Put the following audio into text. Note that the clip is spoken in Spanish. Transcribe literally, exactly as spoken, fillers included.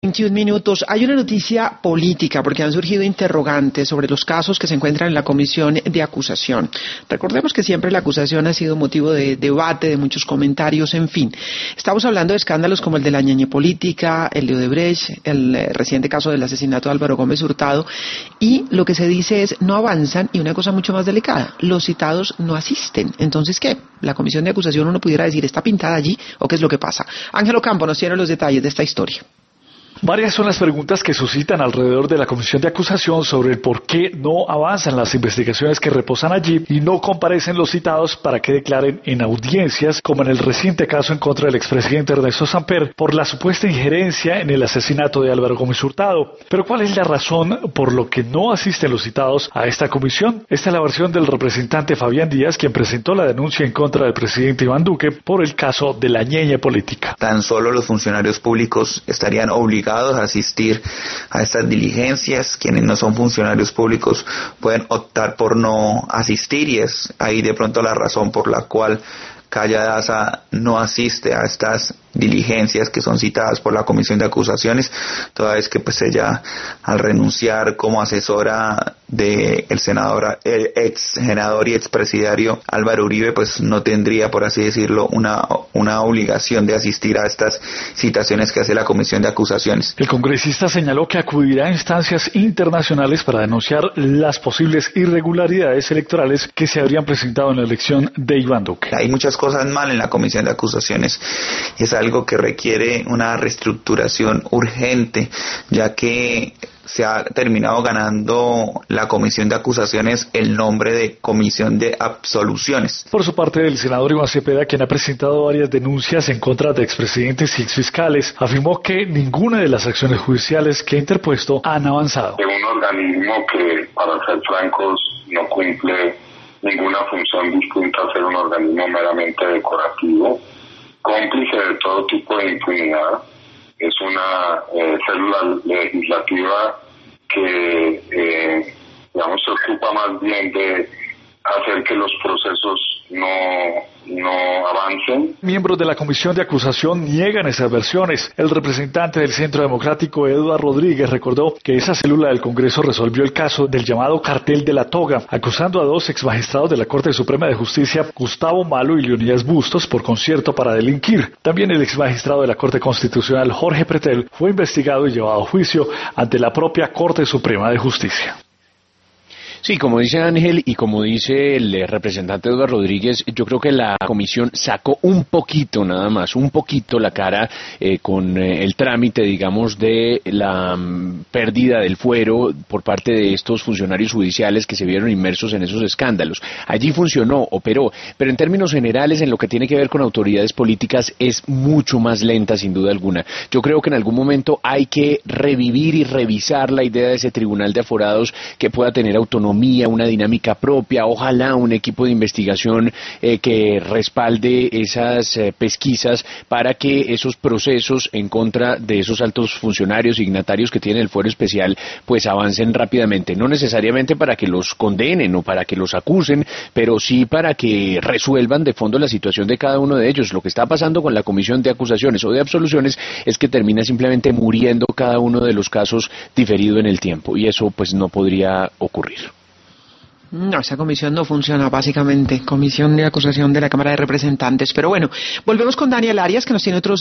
veintiún minutos. Hay una noticia política porque han surgido interrogantes sobre los casos que se encuentran en la comisión de acusación. Recordemos que siempre la acusación ha sido motivo de debate, de muchos comentarios, en fin. Estamos hablando de escándalos como el de la ñañe política, el de Odebrecht, el eh, reciente caso del asesinato de Álvaro Gómez Hurtado, y lo que se dice es no avanzan, y una cosa mucho más delicada, los citados no asisten. Entonces, ¿qué? La comisión de acusación, uno pudiera decir, ¿está pintada allí o qué es lo que pasa? Ángelo Campo nos tiene los detalles de esta historia. Varias son las preguntas que suscitan alrededor de la comisión de acusación sobre el por qué no avanzan las investigaciones que reposan allí y no comparecen los citados para que declaren en audiencias, como en el reciente caso en contra del expresidente Ernesto Samper por la supuesta injerencia en el asesinato de Álvaro Gómez Hurtado. Pero ¿cuál es la razón por lo que no asisten los citados a esta comisión? Esta es la versión del representante Fabián Díaz, quien presentó la denuncia en contra del presidente Iván Duque por el caso de la ñeñe política. Tan solo los funcionarios públicos estarían obligados a asistir a estas diligencias. Quienes no son funcionarios públicos pueden optar por no asistir, y es ahí de pronto la razón por la cual Calla Daza no asiste a estas diligencias que son citadas por la comisión de acusaciones, toda vez que pues ella, al renunciar como asesora del senador, el ex senador y expresidiario Álvaro Uribe, pues no tendría, por así decirlo, una, una obligación de asistir a estas citaciones que hace la comisión de acusaciones. El congresista señaló que acudirá a instancias internacionales para denunciar las posibles irregularidades electorales que se habrían presentado en la elección de Iván Duque. Hay muchas cosas mal en la comisión de acusaciones, y es algo que requiere una reestructuración urgente, ya que se ha terminado ganando la comisión de acusaciones el nombre de comisión de absoluciones. Por su parte, el senador Iván Cepeda, quien ha presentado varias denuncias en contra de expresidentes y exfiscales, afirmó que ninguna de las acciones judiciales que ha interpuesto han avanzado. De un organismo que, para ser francos, no cumple ninguna función distinta a ser un organismo meramente decorativo, cómplice de todo tipo de impunidad. Es una eh, célula legislativa que, eh, digamos, se ocupa más bien de hacer que los procesos no, no avancen. Miembros de la comisión de acusación niegan esas versiones. El representante del Centro Democrático, Eduardo Rodríguez, recordó que esa célula del Congreso resolvió el caso del llamado cartel de la toga, acusando a dos exmagistrados de la Corte Suprema de Justicia, Gustavo Malo y Leonidas Bustos, por concierto para delinquir. También el exmagistrado de la Corte Constitucional, Jorge Pretel, fue investigado y llevado a juicio ante la propia Corte Suprema de Justicia. Sí, como dice Ángel y como dice el representante Eduardo Rodríguez, yo creo que la comisión sacó un poquito nada más, un poquito la cara eh, con eh, el trámite, digamos, de la um, pérdida del fuero por parte de estos funcionarios judiciales que se vieron inmersos en esos escándalos. Allí funcionó, operó, pero en términos generales, en lo que tiene que ver con autoridades políticas, es mucho más lenta, sin duda alguna. Yo creo que en algún momento hay que revivir y revisar la idea de ese tribunal de aforados que pueda tener autonomía, una dinámica propia, ojalá un equipo de investigación eh, que respalde esas eh, pesquisas para que esos procesos en contra de esos altos funcionarios signatarios que tiene el fuero especial pues avancen rápidamente, no necesariamente para que los condenen o para que los acusen, pero sí para que resuelvan de fondo la situación de cada uno de ellos. Lo que está pasando con la comisión de acusaciones o de absoluciones es que termina simplemente muriendo cada uno de los casos diferido en el tiempo, y eso pues no podría ocurrir. No, esa comisión no funciona, básicamente. Comisión de acusación de la Cámara de Representantes. Pero bueno, volvemos con Daniel Arias, que nos tiene otros